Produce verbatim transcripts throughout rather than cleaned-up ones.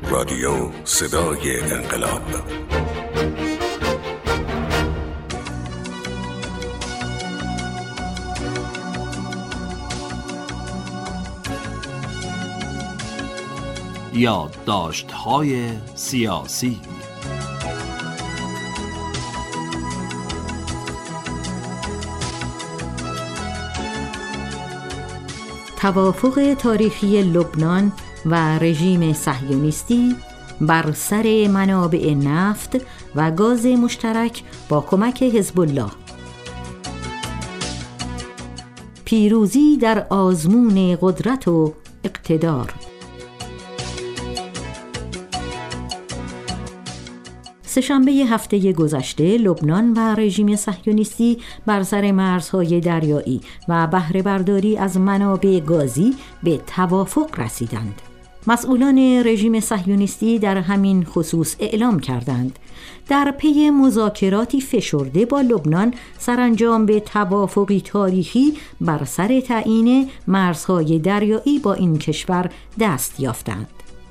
رادیو صدای انقلاب. یادداشت‌های سیاسی. توافق تاریخی لبنان و رژیم صهیونیستی بر سر منابع نفت و گاز مشترک با کمک حزب الله. پیروزی در آزمون قدرت و اقتدار. سه‌شنبه هفته گذشته لبنان و رژیم صهیونیستی بر سر مرزهای دریایی و بهره برداری از منابع گازی به توافق رسیدند. مسئولان رژیم صهیونیستی در همین خصوص اعلام کردند در پی مذاکراتی فشرده با لبنان سرانجام به توافقی تاریخی بر سر تعیین مرزهای دریایی با این کشور دست یافتند.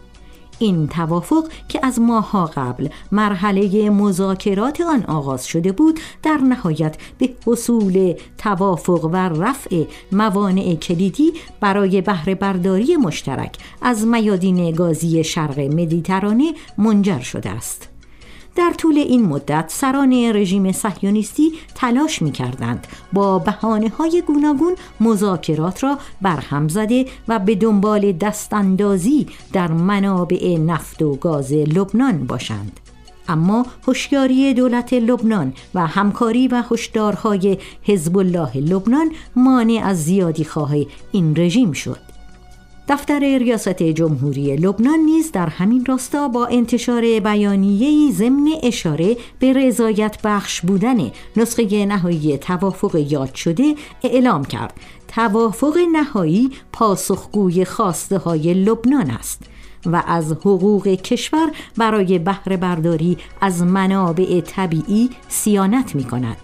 این توافق که از ماه‌ها قبل مرحله مذاکرات آن آغاز شده بود، در نهایت به حصول توافق و رفع موانع کلیدی برای بهره برداری مشترک از میادین گازی شرق مدیترانه منجر شده است. در طول این مدت سران رژیم صهیونیستی تلاش می‌کردند با بهانه‌های گوناگون مذاکرات را برهم زده و به دنبال دستاندازی در منابع نفت و گاز لبنان باشند. اما هوشیاری دولت لبنان و همکاری و هشدارهای حزب الله لبنان مانع از زیادی خواه این رژیم شد. دفتر ریاست جمهوری لبنان نیز در همین راستا با انتشار بیانیه‌ای ضمن اشاره به رضایت بخش بودن نسخه نهایی توافق یاد شده اعلام کرد توافق نهایی پاسخگوی خواسته های لبنان است و از حقوق کشور برای بهره برداری از منابع طبیعی صیانت می کند.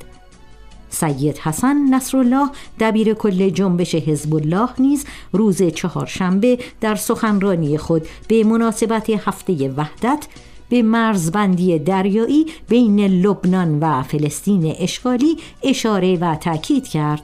سید حسن نصرالله دبیر کل جنبش حزب الله نیز روز چهارشنبه در سخنرانی خود به مناسبت هفته وحدت به مرزبندی دریایی بین لبنان و فلسطین اشغالی اشاره و تأکید کرد.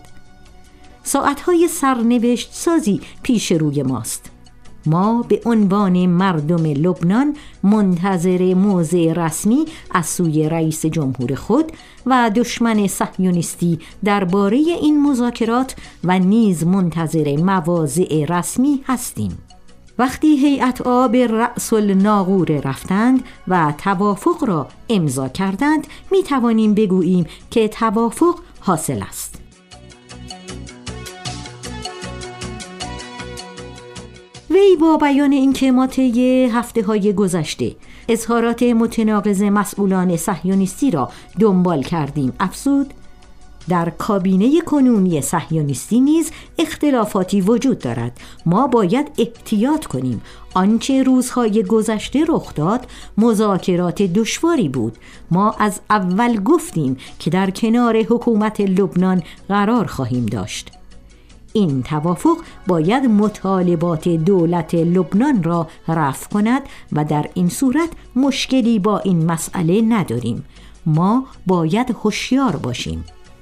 ساعتهای سرنوشت سازی پیش روی ماست. ما به عنوان مردم لبنان منتظر موضع رسمی از سوی رئیس جمهور خود و دشمن صهیونیستی درباره این مذاکرات و نیز منتظر مواضع رسمی هستیم. وقتی هیئت‌ها به رأس الناقور رفتند و توافق را امضا کردند، می توانیم بگوییم که توافق حاصل است. وی با بیان اینکه ما طی هفته‌های گذشته اظهارات متناقض مسئولان صهیونیستی را دنبال کردیم افزود در کابینه کنونی صهیونیستی نیز اختلافاتی وجود دارد. ما باید احتیاط کنیم. آنچه روزهای گذشته رخ داد مذاکرات دشواری بود. ما از اول گفتیم که در کنار حکومت لبنان قرار خواهیم داشت. این توافق باید مطالبات دولت لبنان را رفع کند و در این صورت مشکلی با این مسئله نداریم. ما باید هوشیار باشیم.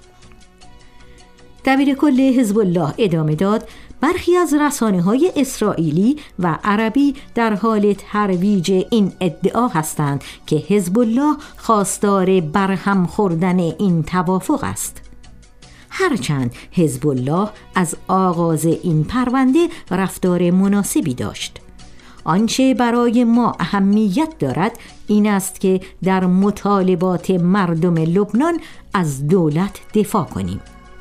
دبیر کل حزب الله ادامه داد برخی از رسانه‌های اسرائیلی و عربی در حال ترویج این ادعا هستند که حزب الله خواستار برهم خوردن این توافق است. هرچند حزب الله از آغاز این پرونده رفتار مناسبی داشت. آنچه برای ما اهمیت دارد این است که در مطالبات مردم لبنان از دولت دفاع کنیم.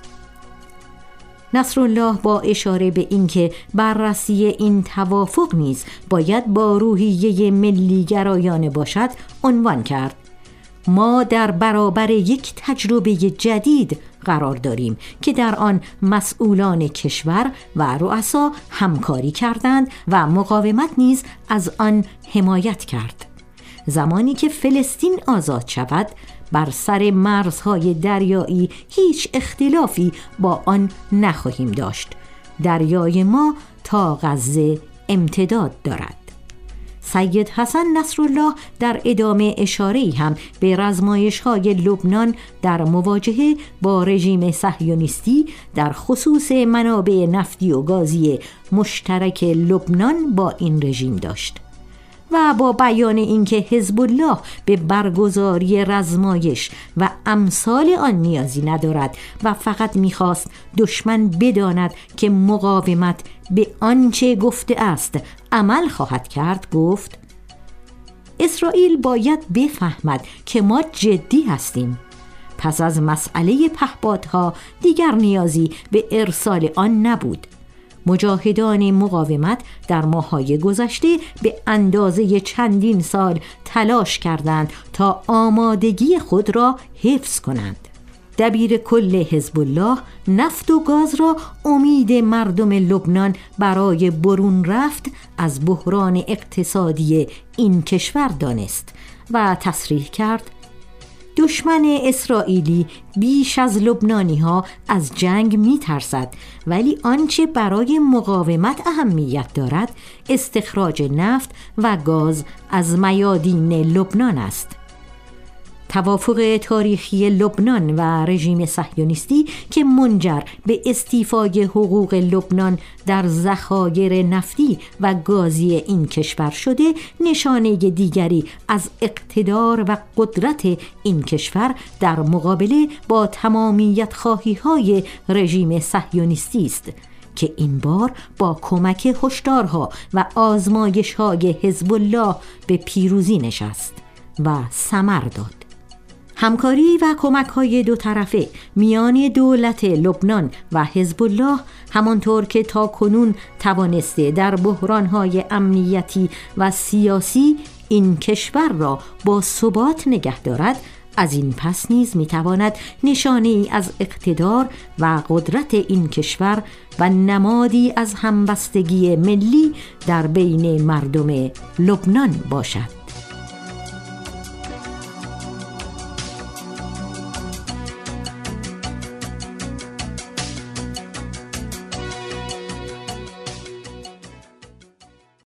نصرالله با اشاره به اینکه بررسی این توافق نیز باید با روحیه ملی گرایانه باشد عنوان کرد ما در برابر یک تجربه جدید قرار داریم که در آن مسئولان کشور و رؤسا همکاری کردند و مقاومت نیز از آن حمایت کرد. زمانی که فلسطین آزاد شود بر سر مرزهای دریایی هیچ اختلافی با آن نخواهیم داشت. دریای ما تا غزه امتداد دارد. سید حسن نصرالله در ادامه اشاره‌ای هم به رزمایش‌های لبنان در مواجهه با رژیم صهیونیستی در خصوص منابع نفتی و گازی مشترک لبنان با این رژیم داشت و با بیان اینکه حزب الله به برگزاری رزمایش و امثال آن نیازی ندارد و فقط می‌خواست دشمن بداند که مقاومت به آنچه گفته است عمل خواهد کرد، گفت اسرائیل باید بفهمد که ما جدی هستیم. پس از مسئله پهپادها دیگر نیازی به ارسال آن نبود. مجاهدان مقاومت در ماه‌های گذشته به اندازه چندین سال تلاش کردند تا آمادگی خود را حفظ کنند. دبیر کل حزب الله نفت و گاز را امید مردم لبنان برای برون رفت از بحران اقتصادی این کشور دانست و تصریح کرد دشمن اسرائیلی بیش از لبنانی ها از جنگ می ترسد، ولی آنچه برای مقاومت اهمیت دارد استخراج نفت و گاز از میادین لبنان است. توافق تاریخی لبنان و رژیم صهیونیستی که منجر به استیفای حقوق لبنان در ذخایر نفتی و گازی این کشور شده نشانه دیگری از اقتدار و قدرت این کشور در مقابله با تمامیت خواهی های رژیم صهیونیستی است که این بار با کمک هشدارها و آزمایش‌های حزب الله به پیروزی نشست و ثمر داد. همکاری و کمک‌های دو طرفه میان دولت لبنان و حزب الله همانطور که تا کنون توانسته در بحران‌های امنیتی و سیاسی این کشور را با ثبات نگه دارد، از این پس نیز میتواند نشانه‌ای از اقتدار و قدرت این کشور و نمادی از همبستگی ملی در بین مردم لبنان باشد.